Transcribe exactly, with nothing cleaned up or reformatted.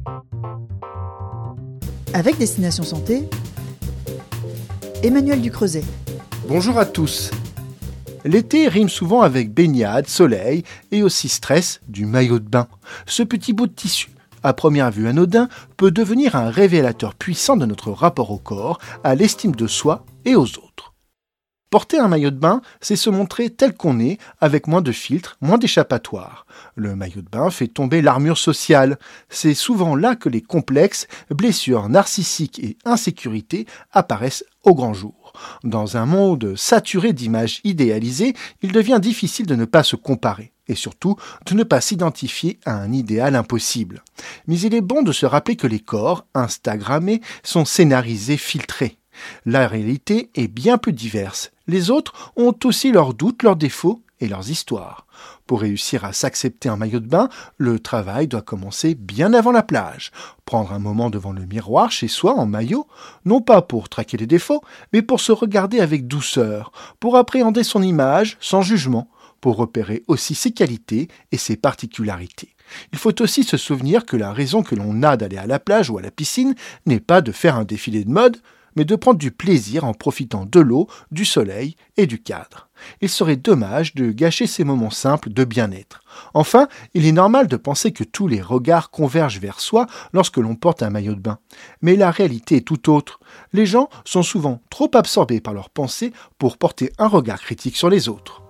Avec Destination Santé, Emmanuel Ducreuset. Bonjour à tous. L'été rime souvent avec baignade, soleil et aussi stress du maillot de bain. Ce petit bout de tissu, à première vue anodin, peut devenir un révélateur puissant de notre rapport au corps, à l'estime de soi et aux autres. Porter un maillot de bain, c'est se montrer tel qu'on est, avec moins de filtres, moins d'échappatoire. Le maillot de bain fait tomber l'armure sociale. C'est souvent là que les complexes, blessures narcissiques et insécurité apparaissent au grand jour. Dans un monde saturé d'images idéalisées, il devient difficile de ne pas se comparer et surtout de ne pas s'identifier à un idéal impossible. Mais il est bon de se rappeler que les corps, instagrammés, sont scénarisés, filtrés. La réalité est bien plus diverse. Les autres ont aussi leurs doutes, leurs défauts et leurs histoires. Pour réussir à s'accepter en maillot de bain, le travail doit commencer bien avant la plage. Prendre un moment devant le miroir chez soi en maillot, non pas pour traquer les défauts, mais pour se regarder avec douceur, pour appréhender son image sans jugement, pour repérer aussi ses qualités et ses particularités. Il faut aussi se souvenir que la raison que l'on a d'aller à la plage ou à la piscine n'est pas de faire un défilé de mode, mais de prendre du plaisir en profitant de l'eau, du soleil et du cadre. Il serait dommage de gâcher ces moments simples de bien-être. Enfin, il est normal de penser que tous les regards convergent vers soi lorsque l'on porte un maillot de bain. Mais la réalité est tout autre. Les gens sont souvent trop absorbés par leurs pensées pour porter un regard critique sur les autres.